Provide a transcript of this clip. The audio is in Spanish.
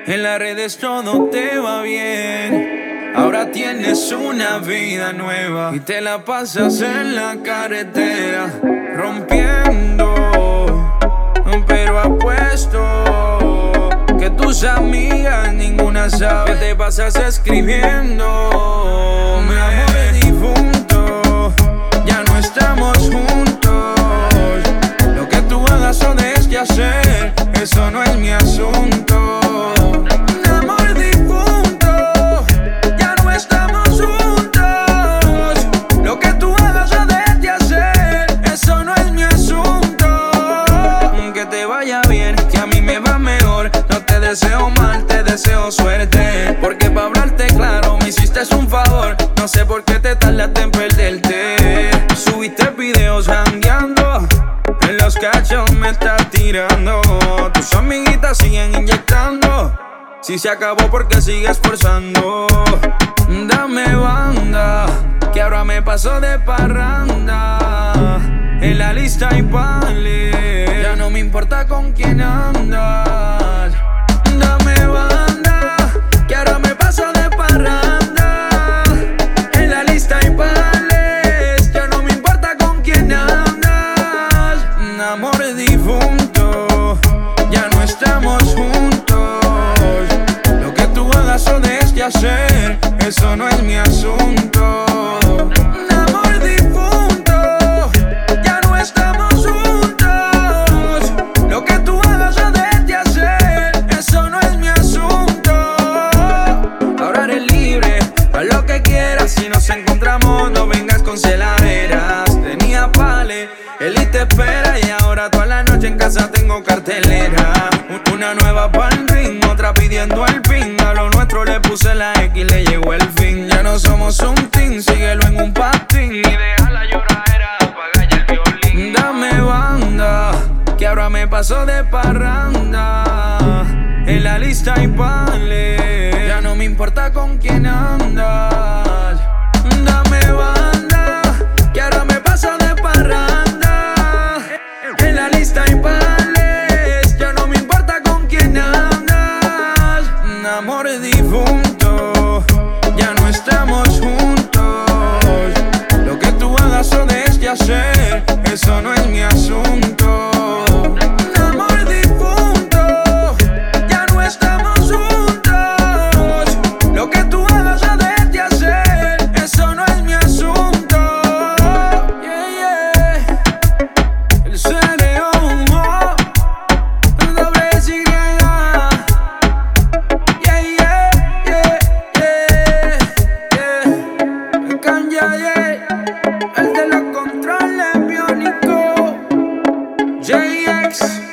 En las redes todo te va bien. Ahora tienes una vida nueva y te la pasas en la carretera rompiendo. Pero apuesto que tus amigas ninguna sabe que te pasas escribiendo. Mi amor es difunto, ya no estamos juntos. Lo que tú hagas o dejes de hacer, eso no es mi asunto. Mi amor difunto, ya no estamos juntos. Lo que tú hagas o dejes de hacer, eso no es mi asunto. Que te vaya bien, que a mí me va mejor. No te deseo mal, te deseo suerte. Porque pa' hablarte claro, me hiciste un favor. No sé por qué te tardaste en perderte. Subiste videos jangueando, en los cachos me estás tirando. Tus amiguitas siguen inyectando. Si se acabó, porque sigues forzando. Dame banda, que ahora me paso de parranda. En la lista hay pales, ya no me importa con quién andas. Dame banda, que ahora me paso de parranda. En la lista hay pales, ya no me importa con quién andas. Amor difunto, ya no estamos juntos. Lo que tú hagas o dejes de hacer, eso no es mi asunto. Amor difunto, ya no estamos juntos. Lo que tú hagas o dejes de hacer, eso no es mi asunto. Ahora eres libre, haz lo que quieras. Si nos encontramos, no vengas con celaderas. Tenía pales, él y te espera. Y ahora toda la noche en casa tengo cartelera. Una nueva pa'l ring, otra pidiendo el pin. A lo nuestro le puse la X, le llegó el fin. Ya no somos un team, síguelo en un patín. Y deja la lloradera, apaga ya el violín. Dame banda, que ahora me paso de parranda. En la lista hay pales, ya no me importa con quién andas. Dame banda, que ahora me paso de parranda. En la lista hay pales, ya no me importa con quién andas. Amor difunto, ya no estamos juntos. Lo que tú hagas o dejes de hacer, eso no es mi asunto. Amor difunto, ya no estamos juntos. Lo que tú hagas o dejes de hacer, eso no es mi asunto. Yeah, yeah. El CNO, doble S, yeah, yeah, yeah, yeah, yeah. Kanye, el de los controles biónicos, JX.